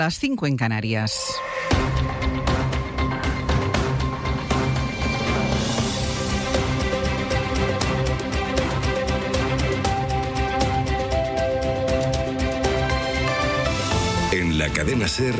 Las 5 en Canarias. En la cadena SER,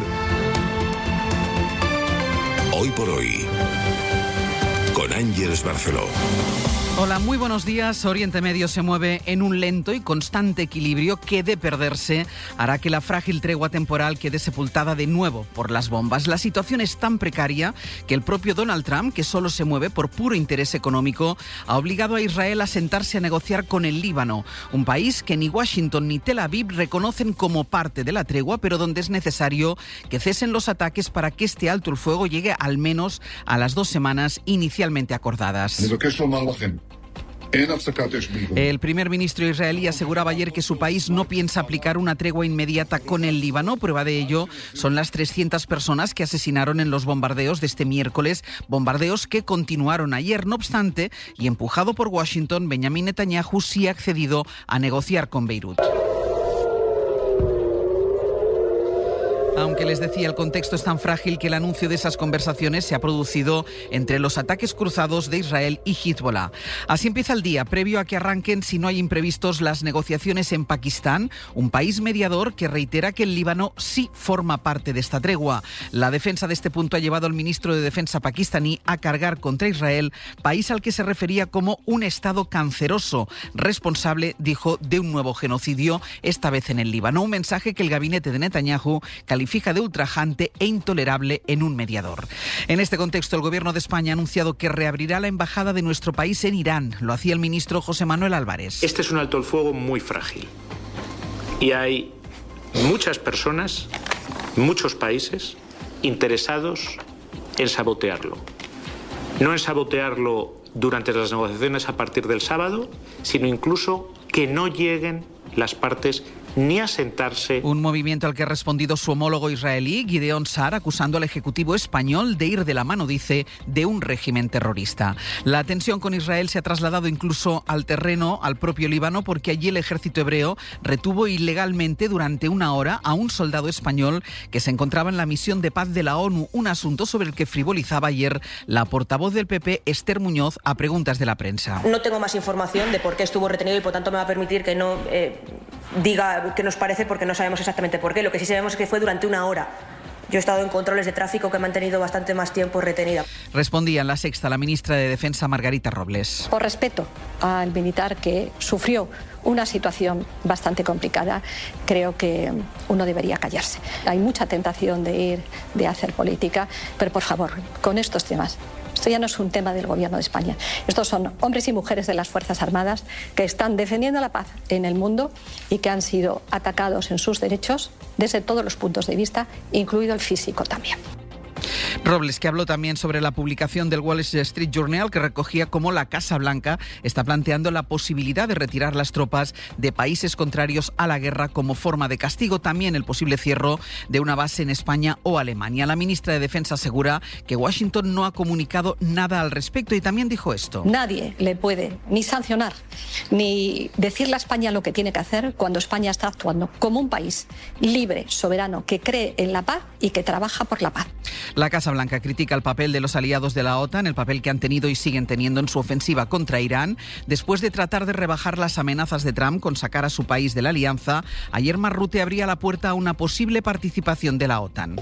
Hoy por Hoy, con Ángeles Barceló. Hola, muy buenos días. Oriente Medio se mueve en un lento y constante equilibrio que, de perderse, hará que la frágil tregua temporal quede sepultada de nuevo por las bombas. La situación es tan precaria que el propio Donald Trump, que solo se mueve por puro interés económico, ha obligado a Israel a sentarse a negociar con el Líbano, un país que ni Washington ni Tel Aviv reconocen como parte de la tregua, pero donde es necesario que cesen los ataques para que este alto el fuego llegue al menos a las 2 semanas inicialmente acordadas. El primer ministro israelí aseguraba ayer que su país no piensa aplicar una tregua inmediata con el Líbano. Prueba de ello son las 300 personas que asesinaron en los bombardeos de este miércoles, bombardeos que continuaron ayer. No obstante, y empujado por Washington, Benjamin Netanyahu sí ha accedido a negociar con Beirut. Aunque les decía, el contexto es tan frágil que el anuncio de esas conversaciones se ha producido entre los ataques cruzados de Israel y Hezbollah. Así empieza el día, previo a que arranquen, si no hay imprevistos, las negociaciones en Pakistán, un país mediador que reitera que el Líbano sí forma parte de esta tregua. La defensa de este punto ha llevado al ministro de Defensa pakistaní a cargar contra Israel, país al que se refería como un estado canceroso, responsable, dijo, de un nuevo genocidio, esta vez en el Líbano. Un mensaje que el gabinete de Netanyahu califica de ultrajante e intolerable en un mediador. En este contexto, el Gobierno de España ha anunciado que reabrirá la embajada de nuestro país en Irán. Lo hacía el ministro José Manuel Álvarez. Este es un alto el fuego muy frágil y hay muchas personas, muchos países interesados en sabotearlo. No en sabotearlo durante las negociaciones a partir del sábado, sino incluso que no lleguen las partes ni a sentarse. Un movimiento al que ha respondido su homólogo israelí, Gideon Sa'ar, acusando al Ejecutivo español de ir de la mano, dice, de un régimen terrorista. La tensión con Israel se ha trasladado incluso al terreno, al propio Líbano, porque allí el ejército hebreo retuvo ilegalmente durante 1 hora a un soldado español que se encontraba en la misión de paz de la ONU, un asunto sobre el que frivolizaba ayer la portavoz del PP, Esther Muñoz, a preguntas de la prensa. No tengo más información de por qué estuvo retenido y por tanto me va a permitir que no diga qué nos parece, porque no sabemos exactamente por qué. Lo que sí sabemos es que fue durante 1 hora. Yo he estado en controles de tráfico que me han tenido bastante más tiempo retenida. Respondía en La Sexta la ministra de Defensa, Margarita Robles. Por respeto al militar que sufrió una situación bastante complicada, creo que uno debería callarse. Hay mucha tentación de hacer política, pero por favor, con estos temas. Esto ya no es un tema del Gobierno de España. Estos son hombres y mujeres de las Fuerzas Armadas que están defendiendo la paz en el mundo y que han sido atacados en sus derechos desde todos los puntos de vista, incluido el físico también. Robles, que habló también sobre la publicación del Wall Street Journal, que recogía cómo la Casa Blanca está planteando la posibilidad de retirar las tropas de países contrarios a la guerra como forma de castigo. También el posible cierre de una base en España o Alemania. La ministra de Defensa asegura que Washington no ha comunicado nada al respecto y también dijo esto. Nadie le puede ni sancionar ni decirle a España lo que tiene que hacer cuando España está actuando como un país libre, soberano, que cree en la paz y que trabaja por la paz. La Casa Blanca critica el papel de los aliados de la OTAN, el papel que han tenido y siguen teniendo en su ofensiva contra Irán. Después de tratar de rebajar las amenazas de Trump con sacar a su país de la alianza, ayer Marrute abría la puerta a una posible participación de la OTAN.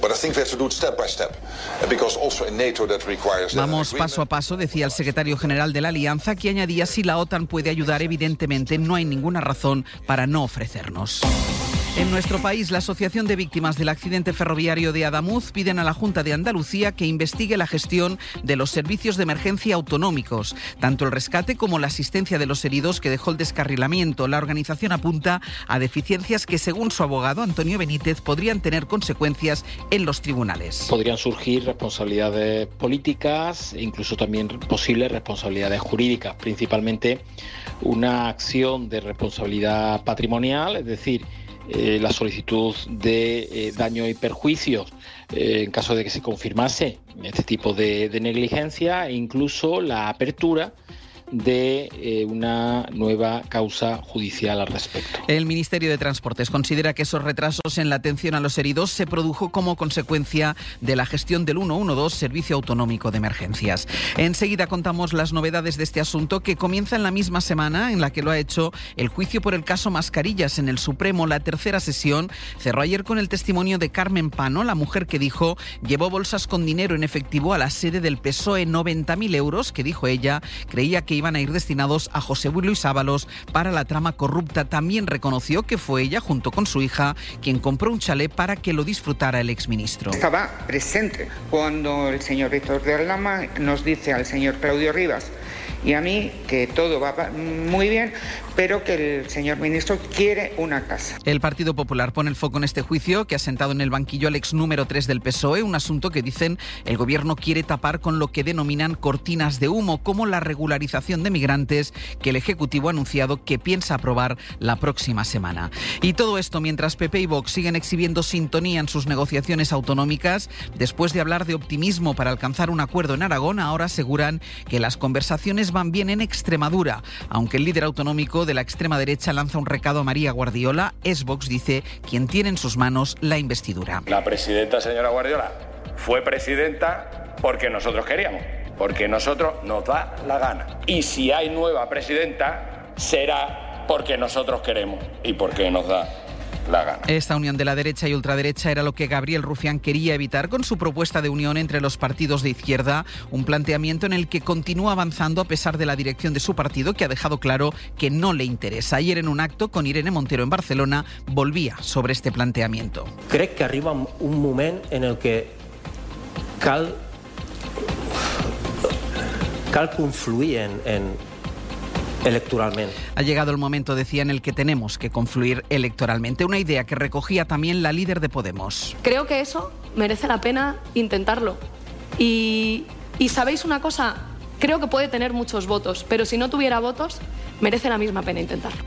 Vamos paso a paso, decía el secretario general de la alianza, que añadía: si la OTAN puede ayudar, evidentemente no hay ninguna razón para no ofrecernos. En nuestro país, la Asociación de Víctimas del Accidente Ferroviario de Adamuz piden a la Junta de Andalucía que investigue la gestión de los servicios de emergencia autonómicos, tanto el rescate como la asistencia de los heridos que dejó el descarrilamiento. La organización apunta a deficiencias que, según su abogado Antonio Benítez, podrían tener consecuencias en los tribunales. Podrían surgir responsabilidades políticas e incluso también posibles responsabilidades jurídicas, principalmente una acción de responsabilidad patrimonial, es decir, la solicitud de daño y perjuicios en caso de que se confirmase este tipo de negligencia, e incluso la apertura de una nueva causa judicial al respecto. El Ministerio de Transportes considera que esos retrasos en la atención a los heridos se produjo como consecuencia de la gestión del 112, Servicio Autonómico de Emergencias. Enseguida contamos las novedades de este asunto, que comienza en la misma semana en la que lo ha hecho el juicio por el caso Mascarillas en el Supremo. La tercera sesión cerró ayer con el testimonio de Carmen Pano, la mujer que dijo llevó bolsas con dinero en efectivo a la sede del PSOE, 90.000 euros que, dijo ella, creía que iban a ir destinados a José Luis Ábalos para la trama corrupta. También reconoció que fue ella, junto con su hija, quien compró un chalet para que lo disfrutara el exministro. Estaba presente cuando el señor Víctor de Aldama nos dice al señor Claudio Rivas y a mí que todo va muy bien, pero que el señor ministro quiere una casa. El Partido Popular pone el foco en este juicio, que ha sentado en el banquillo al ex número 3 del PSOE, un asunto que dicen el gobierno quiere tapar con lo que denominan cortinas de humo, como la regularización de migrantes que el Ejecutivo ha anunciado que piensa aprobar la próxima semana. Y todo esto mientras PP y Vox siguen exhibiendo sintonía en sus negociaciones autonómicas. Después de hablar de optimismo para alcanzar un acuerdo en Aragón, ahora aseguran que las conversaciones van bien en Extremadura. Aunque el líder autonómico de la extrema derecha lanza un recado a María Guardiola, es Vox, dice, quien tiene en sus manos la investidura. La presidenta, señora Guardiola, fue presidenta porque nosotros queríamos, porque nosotros nos da la gana. Y si hay nueva presidenta, será porque nosotros queremos y porque nos da la gana. Esta unión de la derecha y ultraderecha era lo que Gabriel Rufián quería evitar con su propuesta de unión entre los partidos de izquierda, un planteamiento en el que continúa avanzando a pesar de la dirección de su partido, que ha dejado claro que no le interesa. Ayer, en un acto con Irene Montero en Barcelona, volvía sobre este planteamiento. Crec que arriba un moment en el que cal confluir electoralmente. Ha llegado el momento, decía, en el que tenemos que confluir electoralmente. Una idea que recogía también la líder de Podemos. Creo que eso merece la pena intentarlo. Y ¿sabéis una cosa? Creo que puede tener muchos votos, pero si no tuviera votos, merece la misma pena intentarlo.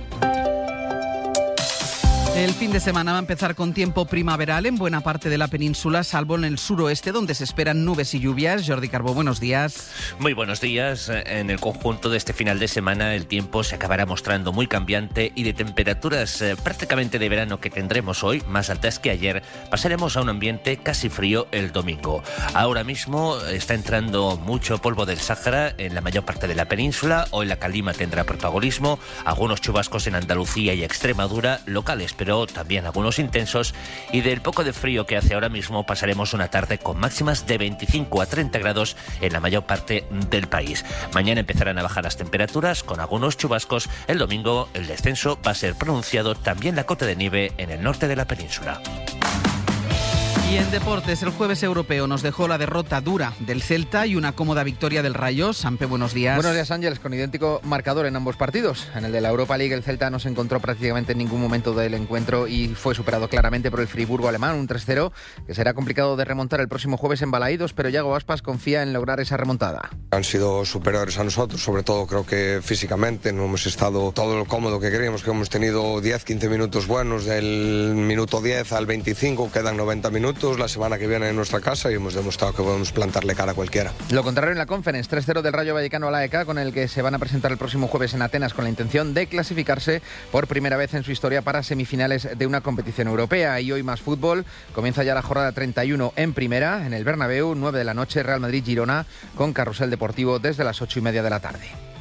El fin de semana va a empezar con tiempo primaveral en buena parte de la península, salvo en el suroeste, donde se esperan nubes y lluvias. Jordi Carbó, buenos días. Muy buenos días. En el conjunto de este final de semana el tiempo se acabará mostrando muy cambiante y de temperaturas prácticamente de verano que tendremos hoy, más altas que ayer, pasaremos a un ambiente casi frío el domingo. Ahora mismo está entrando mucho polvo del Sáhara en la mayor parte de la península. Hoy la calima tendrá protagonismo, algunos chubascos en Andalucía y Extremadura, locales, pero también algunos intensos, y del poco de frío que hace ahora mismo pasaremos una tarde con máximas de 25 a 30 grados en la mayor parte del país. Mañana empezarán a bajar las temperaturas con algunos chubascos. El domingo el descenso va a ser pronunciado, también la cota de nieve en el norte de la península. Y en deportes, el jueves europeo nos dejó la derrota dura del Celta y una cómoda victoria del Rayo. Sampe, buenos días. Buenos días, Ángeles, con idéntico marcador en ambos partidos. En el de la Europa League, el Celta no se encontró prácticamente en ningún momento del encuentro y fue superado claramente por el Friburgo alemán, un 3-0, que será complicado de remontar el próximo jueves en Balaídos, pero Yago Aspas confía en lograr esa remontada. Han sido superiores a nosotros, sobre todo creo que físicamente no hemos estado todo lo cómodo que queríamos, que hemos tenido 10-15 minutos buenos, del minuto 10 al 25, quedan 90 minutos. La semana que viene en nuestra casa y hemos demostrado que podemos plantarle cara a cualquiera. Lo contrario en la Conference, 3-0 del Rayo Vallecano a la AEK, con el que se van a presentar el próximo jueves en Atenas con la intención de clasificarse por primera vez en su historia para semifinales de una competición europea. Y hoy más fútbol, comienza ya la jornada 31 en primera, en el Bernabéu, 9 de la noche, Real Madrid-Girona, con carrusel deportivo desde las 8:30 de la tarde.